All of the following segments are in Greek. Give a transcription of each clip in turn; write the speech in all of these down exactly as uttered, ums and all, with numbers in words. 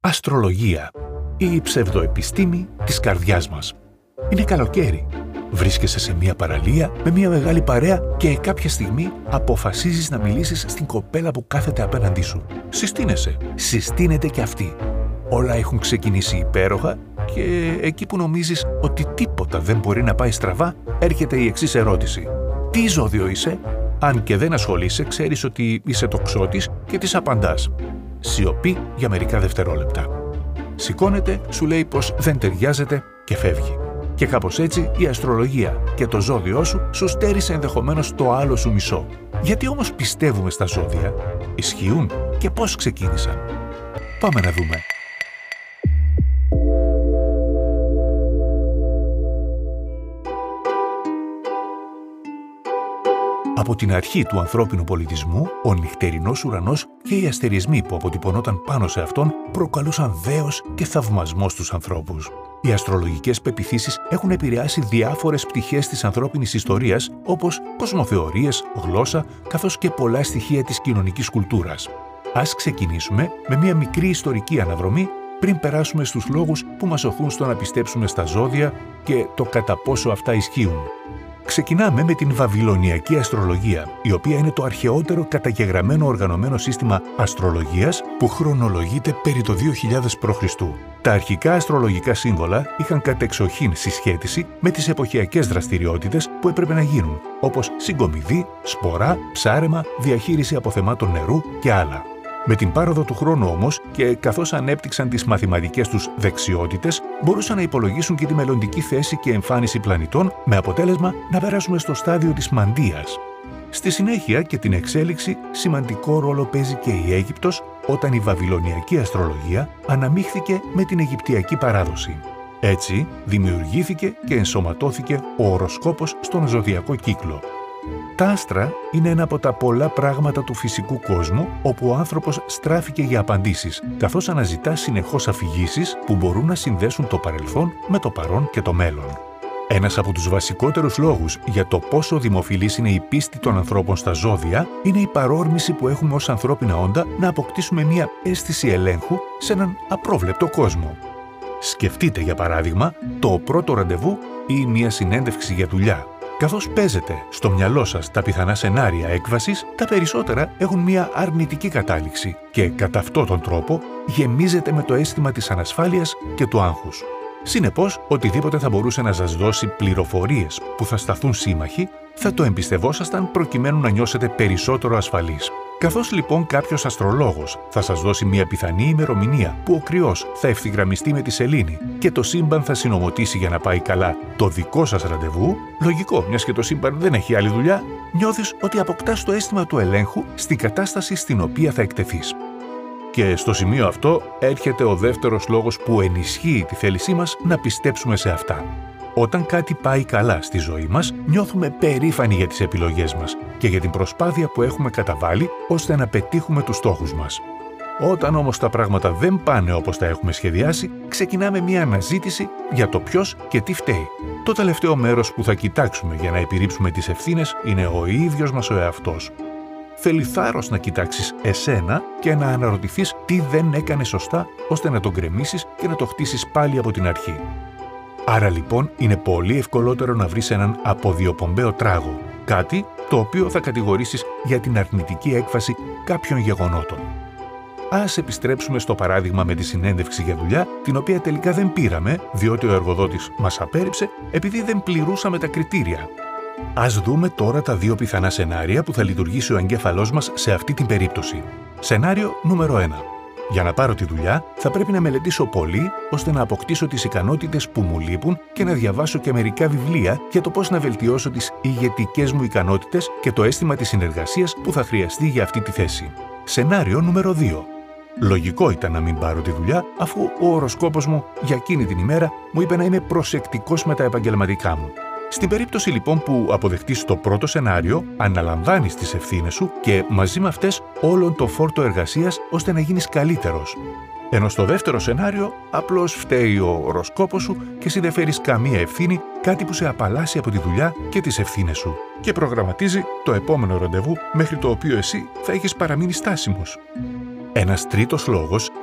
Αστρολογία, η ψευδοεπιστήμη της καρδιάς μας. Είναι καλοκαίρι. Βρίσκεσαι σε μια παραλία με μια μεγάλη παρέα και κάποια στιγμή αποφασίζεις να μιλήσεις στην κοπέλα που κάθεται απέναντί σου. Συστήνεσαι. Συστήνεται και αυτή. Όλα έχουν ξεκινήσει υπέροχα και εκεί που νομίζεις ότι τίποτα δεν μπορεί να πάει στραβά, έρχεται η εξής ερώτηση. Τι ζώδιο είσαι? Αν και δεν ασχολείσαι, ξέρεις ότι είσαι τοξότης και της απαντάς. Σιωπή για μερικά δευτερόλεπτα. Σηκώνεται, σου λέει πως δεν ταιριάζεται και φεύγει. Και κάπως έτσι η αστρολογία και το ζώδιό σου σου στέρισε ενδεχομένως το άλλο σου μισό. Γιατί όμως πιστεύουμε στα ζώδια? Ισχύουν και πώς ξεκίνησαν? Πάμε να δούμε. Από την αρχή του ανθρώπινου πολιτισμού, ο νυχτερινός ουρανός και οι αστερισμοί που αποτυπωνόταν πάνω σε αυτόν προκαλούσαν δέος και θαυμασμό στους ανθρώπους. Οι αστρολογικές πεποιθήσεις έχουν επηρεάσει διάφορες πτυχές της ανθρώπινης ιστορίας, όπως κοσμοθεωρίες, γλώσσα, καθώς και πολλά στοιχεία της κοινωνικής κουλτούρας. Ας ξεκινήσουμε με μια μικρή ιστορική αναδρομή πριν περάσουμε στους λόγους που μας οθούν στο να πιστέψουμε στα ζώδια και το κατά πόσο αυτά ισχύουν. Ξεκινάμε με την Βαβυλωνιακή αστρολογία, η οποία είναι το αρχαιότερο καταγεγραμμένο οργανωμένο σύστημα αστρολογίας που χρονολογείται περί το δύο χιλιάδες προ Χριστού. Τα αρχικά αστρολογικά σύμβολα είχαν κατεξοχήν συσχέτιση με τις εποχιακές δραστηριότητες που έπρεπε να γίνουν, όπως συγκομιδή, σπορά, ψάρεμα, διαχείριση αποθεμάτων νερού και άλλα. Με την πάροδο του χρόνου όμως και καθώς ανέπτυξαν τις μαθηματικές τους δεξιότητες, μπορούσαν να υπολογίσουν και τη μελλοντική θέση και εμφάνιση πλανητών, με αποτέλεσμα να περάσουμε στο στάδιο της μαντείας. Στη συνέχεια και την εξέλιξη, σημαντικό ρόλο παίζει και η Αίγυπτος, όταν η Βαβυλωνιακή αστρολογία αναμίχθηκε με την Αιγυπτιακή παράδοση. Έτσι, δημιουργήθηκε και ενσωματώθηκε ο οροσκόπος στον ζωδιακό κύκλο. Τα άστρα είναι ένα από τα πολλά πράγματα του φυσικού κόσμου όπου ο άνθρωπος στράφηκε για απαντήσεις, καθώς αναζητά συνεχώς αφηγήσεις που μπορούν να συνδέσουν το παρελθόν με το παρόν και το μέλλον. Ένας από τους βασικότερους λόγους για το πόσο δημοφιλής είναι η πίστη των ανθρώπων στα ζώδια είναι η παρόρμηση που έχουμε ως ανθρώπινα όντα να αποκτήσουμε μια αίσθηση ελέγχου σε έναν απρόβλεπτο κόσμο. Σκεφτείτε, για παράδειγμα, το πρώτο ραντεβού ή μια συνέντευξη για δουλειά. Καθώς παίζετε στο μυαλό σας τα πιθανά σενάρια έκβασης, τα περισσότερα έχουν μια αρνητική κατάληξη και κατά αυτόν τον τρόπο γεμίζετε με το αίσθημα της ανασφάλειας και του άγχους. Συνεπώς, οτιδήποτε θα μπορούσε να σας δώσει πληροφορίες που θα σταθούν σύμμαχοι, θα το εμπιστευόσασταν προκειμένου να νιώσετε περισσότερο ασφαλείς. Καθώς λοιπόν κάποιος αστρολόγος θα σας δώσει μια πιθανή ημερομηνία που ο κρυός θα ευθυγραμμιστεί με τη σελήνη και το σύμπαν θα συνομωτήσει για να πάει καλά το δικό σας ραντεβού, λογικό, μιας και το σύμπαν δεν έχει άλλη δουλειά, νιώθεις ότι αποκτάς το αίσθημα του ελέγχου στην κατάσταση στην οποία θα εκτεθείς. Και στο σημείο αυτό έρχεται ο δεύτερος λόγος που ενισχύει τη θέλησή μας να πιστέψουμε σε αυτά. Όταν κάτι πάει καλά στη ζωή μας, νιώθουμε περήφανοι για τις επιλογές μας και για την προσπάθεια που έχουμε καταβάλει ώστε να πετύχουμε τους στόχους μας. Όταν όμως τα πράγματα δεν πάνε όπως τα έχουμε σχεδιάσει, ξεκινάμε μια αναζήτηση για το ποιος και τι φταίει. Το τελευταίο μέρος που θα κοιτάξουμε για να επιρρύψουμε τις ευθύνες είναι ο ίδιος μας ο εαυτός. Θέλει θάρρος να κοιτάξεις εσένα και να αναρωτηθείς τι δεν έκανες σωστά ώστε να τον γκρεμίσεις και να το χτίσεις πάλι από την αρχή. Άρα λοιπόν είναι πολύ ευκολότερο να βρεις έναν αποδιοπομπαίο τράγο, κάτι το οποίο θα κατηγορήσεις για την αρνητική έκφαση κάποιων γεγονότων. Ας επιστρέψουμε στο παράδειγμα με τη συνέντευξη για δουλειά, την οποία τελικά δεν πήραμε, διότι ο εργοδότης μας απέρριψε επειδή δεν πληρούσαμε τα κριτήρια. Ας δούμε τώρα τα δύο πιθανά σενάρια που θα λειτουργήσει ο εγκέφαλός μας σε αυτή την περίπτωση. Σενάριο νούμερο ένα. Για να πάρω τη δουλειά, θα πρέπει να μελετήσω πολύ, ώστε να αποκτήσω τις ικανότητες που μου λείπουν και να διαβάσω και μερικά βιβλία για το πώς να βελτιώσω τις ηγετικές μου ικανότητες και το αίσθημα της συνεργασίας που θα χρειαστεί για αυτή τη θέση. Σενάριο νούμερο δύο. Λογικό ήταν να μην πάρω τη δουλειά, αφού ο οροσκόπος μου για εκείνη την ημέρα μου είπε να είμαι προσεκτικός με τα επαγγελματικά μου. Στην περίπτωση λοιπόν που αποδεχτείς το πρώτο σενάριο, αναλαμβάνεις τις ευθύνες σου και μαζί με αυτές όλον το φόρτο εργασίας ώστε να γίνεις καλύτερος. Ενώ στο δεύτερο σενάριο απλώς φταίει ο οροσκόπος σου και εσύ δεν φέρεις καμία ευθύνη, κάτι που σε απαλλάσσει από τη δουλειά και τις ευθύνες σου και προγραμματίζει το επόμενο ραντεβού μέχρι το οποίο εσύ θα έχεις παραμείνει στάσιμος. Ένας τρίτος λόγος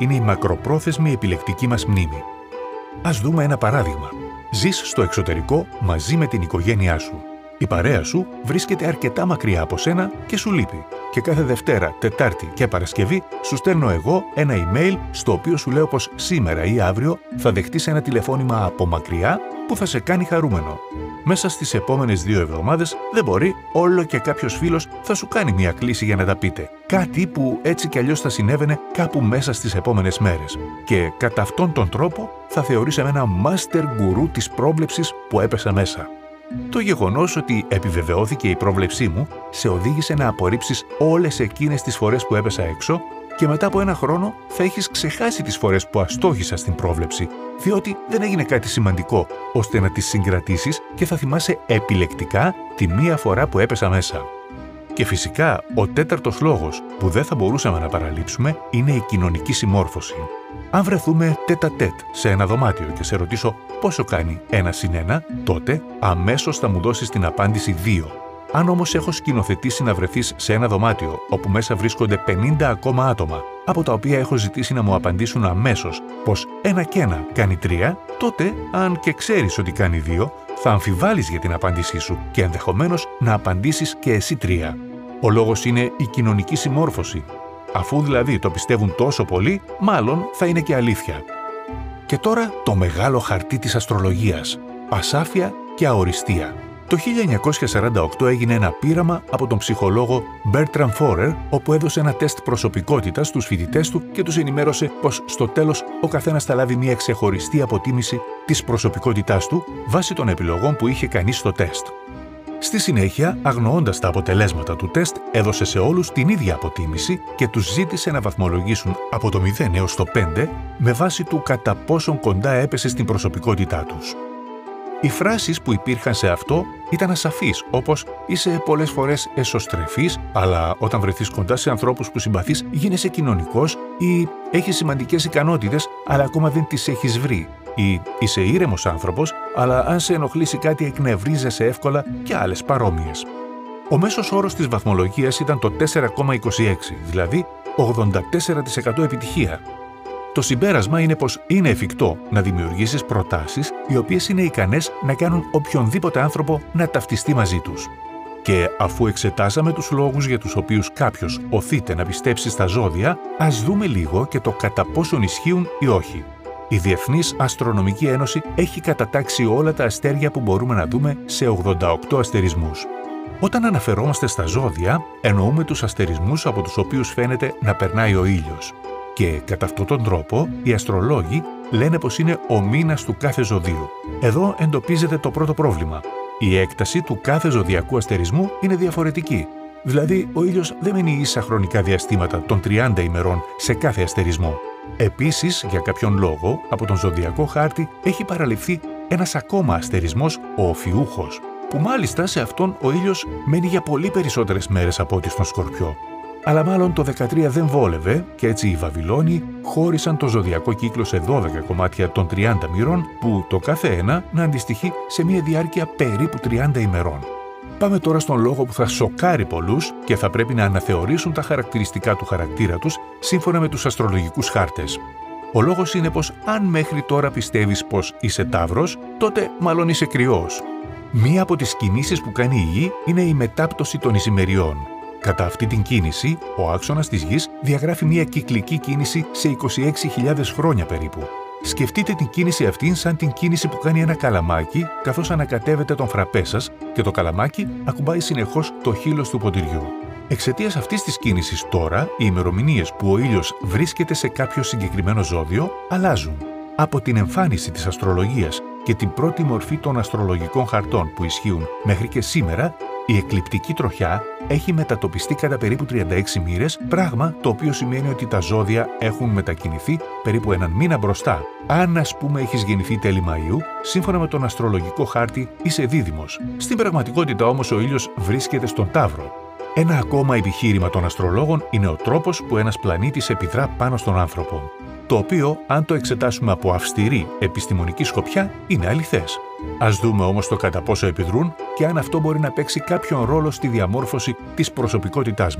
είναι η μακροπρόθεσμη επιλεκτική μας μνήμη. Ας δούμε ένα παράδειγμα. Ζεις στο εξωτερικό μαζί με την οικογένειά σου. Η παρέα σου βρίσκεται αρκετά μακριά από σένα και σου λείπει. Και κάθε Δευτέρα, Τετάρτη και Παρασκευή σου στέλνω εγώ ένα email στο οποίο σου λέω πως σήμερα ή αύριο θα δεχτείς ένα τηλεφώνημα από μακριά που θα σε κάνει χαρούμενο. Μέσα στις επόμενες δύο εβδομάδες δεν μπορεί, όλο και κάποιος φίλος θα σου κάνει μια κλήση για να τα πείτε. Κάτι που έτσι κι αλλιώς θα συνέβαινε κάπου μέσα στις επόμενες μέρες. Και κατά αυτόν τον τρόπο θα θεωρείς εμένα master guru της πρόβλεψης που έπεσα μέσα. Το γεγονός ότι επιβεβαιώθηκε η πρόβλεψή μου σε οδήγησε να απορρίψεις όλες εκείνες τις φορές που έπεσα έξω και μετά από ένα χρόνο θα έχεις ξεχάσει τις φορές που αστόχησα στην πρόβλεψη, διότι δεν έγινε κάτι σημαντικό ώστε να τις συγκρατήσεις και θα θυμάσαι επιλεκτικά τη μία φορά που έπεσα μέσα. Και φυσικά, ο τέταρτος λόγος που δεν θα μπορούσαμε να παραλείψουμε είναι η κοινωνική συμμόρφωση. Αν βρεθούμε τέτα-τέτ σε ένα δωμάτιο και σε ρωτήσω πόσο κάνει ένα συν ένα, τότε αμέσως θα μου δώσεις την απάντηση δύο. Αν όμως έχω σκηνοθετήσει να βρεθείς σε ένα δωμάτιο όπου μέσα βρίσκονται πενήντα ακόμα άτομα, από τα οποία έχω ζητήσει να μου απαντήσουν αμέσως πως ένα και ένα κάνει τρία, τότε, αν και ξέρεις ότι κάνει δύο, θα αμφιβάλλεις για την απάντησή σου και ενδεχομένως να απαντήσεις και εσύ τρία. Ο λόγος είναι η κοινωνική συμμόρφωση. Αφού δηλαδή το πιστεύουν τόσο πολύ, μάλλον θα είναι και αλήθεια. Και τώρα το μεγάλο χαρτί της αστρολογίας. Ασάφεια και αοριστία. Το χίλια εννιακόσια σαράντα οκτώ έγινε ένα πείραμα από τον ψυχολόγο Bertram Forer, όπου έδωσε ένα τεστ προσωπικότητας στους φοιτητές του και τους ενημέρωσε πως στο τέλος ο καθένας θα λάβει μια ξεχωριστή αποτίμηση της προσωπικότητάς του βάσει των επιλογών που είχε κάνει στο τεστ. Στη συνέχεια, αγνοώντας τα αποτελέσματα του τεστ, έδωσε σε όλους την ίδια αποτίμηση και τους ζήτησε να βαθμολογήσουν από το μηδέν έως το πέντε με βάση του κατά πόσον κοντά έπεσε στην προσωπικότητά τους. Οι φράσεις που υπήρχαν σε αυτό ήταν ασαφείς, όπως «είσαι πολλές φορές εσωστρεφής, αλλά όταν βρεθείς κοντά σε ανθρώπους που συμπαθείς γίνεσαι κοινωνικός» ή «έχεις σημαντικές ικανότητες, αλλά ακόμα δεν τις έχεις βρει» ή «είσαι ήρεμος άνθρωπος, αλλά αν σε ενοχλήσει κάτι εκνευρίζεσαι εύκολα» και άλλες παρόμοιες. Ο μέσος όρος της βαθμολογίας ήταν το τέσσερα κόμμα είκοσι έξι, δηλαδή ογδόντα τέσσερα τοις εκατό επιτυχία. Το συμπέρασμα είναι πως είναι εφικτό να δημιουργήσεις προτάσεις οι οποίες είναι ικανές να κάνουν οποιονδήποτε άνθρωπο να ταυτιστεί μαζί τους. Και αφού εξετάσαμε τους λόγους για τους οποίους κάποιος οθείται να πιστέψει στα ζώδια, ας δούμε λίγο και το κατά πόσον ισχύουν ή όχι. Η Διεθνής Αστρονομική Ένωση έχει κατατάξει όλα τα αστέρια που μπορούμε να δούμε σε ογδόντα οκτώ αστερισμούς. Όταν αναφερόμαστε στα ζώδια, εννοούμε τους αστερισμούς από τους οποίους φαίνεται να περνάει ο ήλιος. Και κατά αυτόν τον τρόπο, οι αστρολόγοι λένε πως είναι ο μήνας του κάθε ζωδίου. Εδώ εντοπίζεται το πρώτο πρόβλημα. Η έκταση του κάθε ζωδιακού αστερισμού είναι διαφορετική. Δηλαδή, ο ήλιος δεν μένει ίσα χρονικά διαστήματα των τριάντα ημερών σε κάθε αστερισμό. Επίσης, για κάποιον λόγο, από τον ζωδιακό χάρτη έχει παραλειφθεί ένας ακόμα αστερισμός, ο Οφιούχος, που μάλιστα σε αυτόν ο ήλιος μένει για πολύ περισσότερες μέρες από ό,τι στον Σκορπιό. Αλλά μάλλον το δεκατρία δεν βόλευε και έτσι οι Βαβυλώνιοι χώρισαν το ζωδιακό κύκλο σε δώδεκα κομμάτια των τριάντα μοιρών που το κάθε ένα να αντιστοιχεί σε μια διάρκεια περίπου τριάντα ημερών. Πάμε τώρα στον λόγο που θα σοκάρει πολλούς και θα πρέπει να αναθεωρήσουν τα χαρακτηριστικά του χαρακτήρα τους σύμφωνα με τους αστρολογικούς χάρτες. Ο λόγος είναι πως αν μέχρι τώρα πιστεύεις πως είσαι Ταύρος, τότε μάλλον είσαι Κρυός. Μία από τις κινήσεις που κάνει η Γη είναι η μετάπτωση των ησημεριών. Κατά αυτή την κίνηση, ο άξονας της Γης διαγράφει μια κυκλική κίνηση σε είκοσι έξι χιλιάδες χρόνια περίπου. Σκεφτείτε την κίνηση αυτήν σαν την κίνηση που κάνει ένα καλαμάκι καθώς ανακατεύετε τον φραπέ σας και το καλαμάκι ακουμπάει συνεχώς το χείλος του ποτηριού. Εξαιτίας αυτής της κίνησης τώρα, οι ημερομηνίες που ο ήλιος βρίσκεται σε κάποιο συγκεκριμένο ζώδιο αλλάζουν. Από την εμφάνιση της αστρολογίας και την πρώτη μορφή των αστρολογικών χαρτών που ισχύουν μέχρι και σήμερα, η εκλειπτική τροχιά έχει μετατοπιστεί κατά περίπου τριάντα έξι μοίρες, πράγμα το οποίο σημαίνει ότι τα ζώδια έχουν μετακινηθεί περίπου έναν μήνα μπροστά. Αν, ας πούμε, έχεις γεννηθεί τέλη Μαΐου, σύμφωνα με τον αστρολογικό χάρτη είσαι δίδυμος. Στην πραγματικότητα όμως ο ήλιος βρίσκεται στον Ταύρο. Ένα ακόμα επιχείρημα των αστρολόγων είναι ο τρόπος που ένας πλανήτης επιδρά πάνω στον άνθρωπο. Το οποίο, αν το εξετάσουμε από αυστηρή επιστημονική σκοπιά, είναι αληθές. Ας δούμε όμως το κατά πόσο επιδρούν και αν αυτό μπορεί να παίξει κάποιον ρόλο στη διαμόρφωση της προσωπικότητάς μας.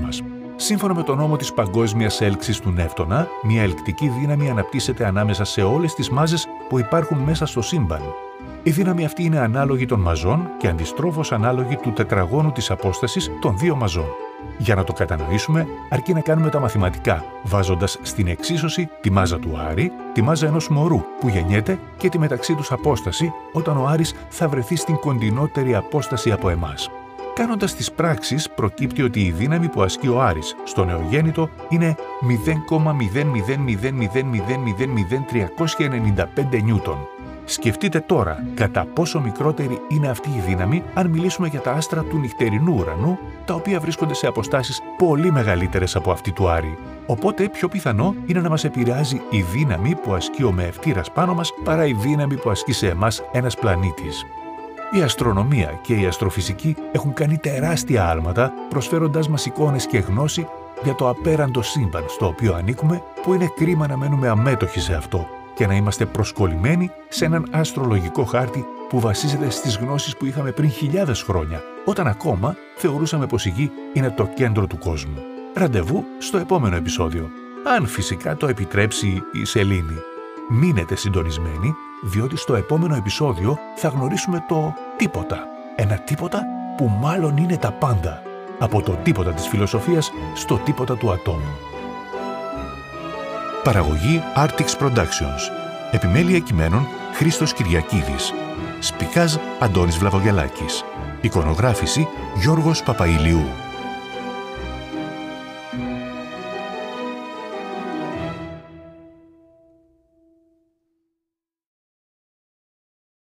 Σύμφωνα με τον νόμο της παγκόσμιας έλξης του Νεύτωνα, μια ελκτική δύναμη αναπτύσσεται ανάμεσα σε όλες τις μάζες που υπάρχουν μέσα στο σύμπαν. Η δύναμη αυτή είναι ανάλογη των μαζών και αντιστρόφως ανάλογη του τετραγώνου της απόστασης των δύο μαζών. Για να το κατανοήσουμε, αρκεί να κάνουμε τα μαθηματικά, βάζοντας στην εξίσωση τη μάζα του Άρη, τη μάζα ενός μωρού που γεννιέται και τη μεταξύ τους απόσταση όταν ο Άρης θα βρεθεί στην κοντινότερη απόσταση από εμάς. Κάνοντας τις πράξεις, προκύπτει ότι η δύναμη που ασκεί ο Άρης στο νεογέννητο είναι μηδέν κόμμα μηδέν μηδέν μηδέν μηδέν μηδέν μηδέν μηδέν τριακόσια ενενήντα πέντε νιούτον. Σκεφτείτε τώρα κατά πόσο μικρότερη είναι αυτή η δύναμη αν μιλήσουμε για τα άστρα του νυχτερινού ουρανού, τα οποία βρίσκονται σε αποστάσεις πολύ μεγαλύτερες από αυτή του Άρη. Οπότε πιο πιθανό είναι να μας επηρεάζει η δύναμη που ασκεί ο μεευτήρας πάνω μας παρά η δύναμη που ασκεί σε εμάς ένας πλανήτης. Η αστρονομία και η αστροφυσική έχουν κάνει τεράστια άλματα, προσφέροντάς μας εικόνες και γνώση για το απέραντο σύμπαν στο οποίο ανήκουμε, που είναι κρίμα να μένουμε αμέτωχοι σε αυτό και να είμαστε προσκολλημένοι σε έναν αστρολογικό χάρτη που βασίζεται στις γνώσεις που είχαμε πριν χιλιάδες χρόνια, όταν ακόμα θεωρούσαμε πως η Γη είναι το κέντρο του κόσμου. Ραντεβού στο επόμενο επεισόδιο, αν φυσικά το επιτρέψει η σελήνη. Μείνετε συντονισμένοι, διότι στο επόμενο επεισόδιο θα γνωρίσουμε το τίποτα. Ένα τίποτα που μάλλον είναι τα πάντα. Από το τίποτα της φιλοσοφίας στο τίποτα του ατόμου. Παραγωγή Artix Productions. Επιμέλεια κειμένων Χρήστος Κυριακίδης. Σπικάζ Αντώνης Βλαβογιαλάκης. Εικονογράφηση Γιώργος Παπαηλιού.